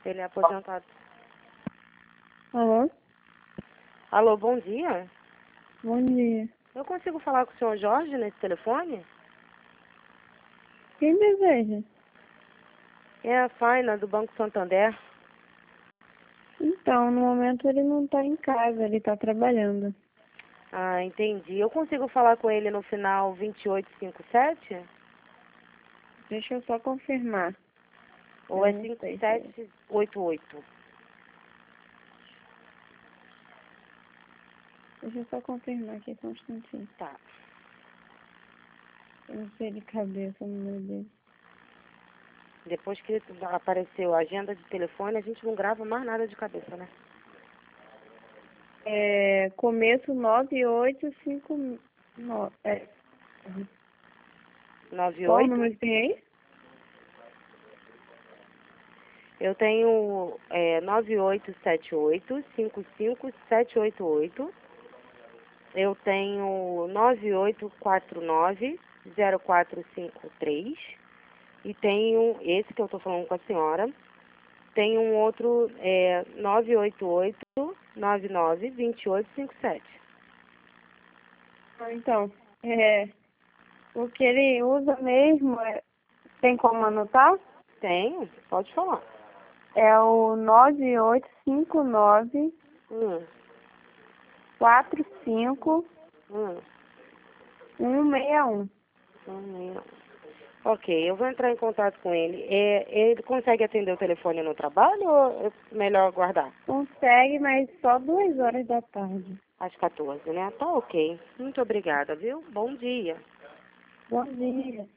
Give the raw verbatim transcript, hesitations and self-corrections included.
Ele é aposentado. Alô? Alô, bom dia. Bom dia. Eu consigo falar com o senhor Jorge nesse telefone? Quem deseja? É a Faina, do Banco Santander. Então, no momento ele não está em casa, ele está trabalhando. Ah, entendi. Eu consigo falar com ele no final vinte e oito cinquenta e sete? Deixa eu só confirmar. Ou Eu é não cinquenta sei e se é. sete oitenta e oito? Deixa eu só confirmar aqui só um instantinho. Tá. Eu não sei de cabeça o número dele. Depois que apareceu a agenda de telefone, a gente não grava mais nada de cabeça, né? É, começo nove oito cinco nove. É. Qual o nove oito? número que tem aí? Eu tenho é, nove oito sete oito cinco cinco sete oito oito. Eu tenho nove oito quatro nove zero quatro cinco três. E tenho esse que eu estou falando com a senhora. Tem um outro, é, nove oito oito nove nove dois oito cinco sete. Ah, então, é, o que ele usa mesmo, é, tem como anotar? Tenho, pode falar. É o nove oito cinco nove Hum, quatro cinco hum, um seis um. hum. Ok, eu vou entrar em contato com ele. É, ele consegue atender o telefone no trabalho ou é melhor guardar? Consegue, mas só duas horas da tarde. Às quatorze, né? Tá ok. Muito obrigada, viu? Bom dia. Bom dia.